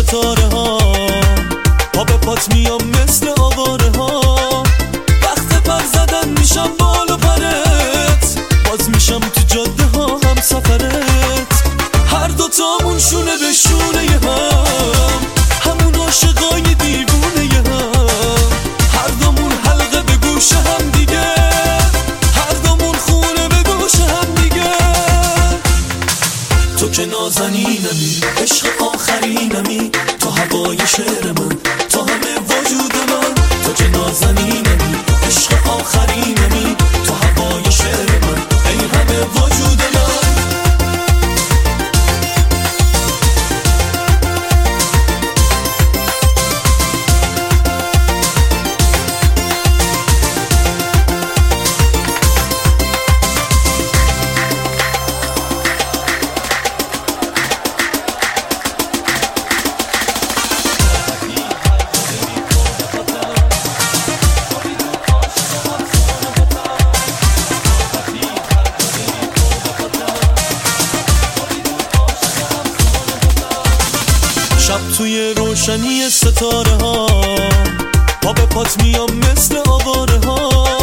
ستاره ها، پا به پات میام مثل آواره ها. وقت پر زدن میشم بال و پرت، باز میشم تو جاده ها هم سفرت. هر دوتامون شونه به شونه هم، همون عاشقای دیوونه هم. هر دومون حلقه به گوش هم دیگه، هر دومون خونه به گوش هم دیگه. تو که نازنینمی، عشق آخرینمی، تو هوای شعر من، تو همه وجود من. تو که نازنینمی، عشق آخرینمی، تو هوای شعر من، ای همه وجود من. شب توی روشنی ستاره ها، پا به پات میام مثل آواره ها.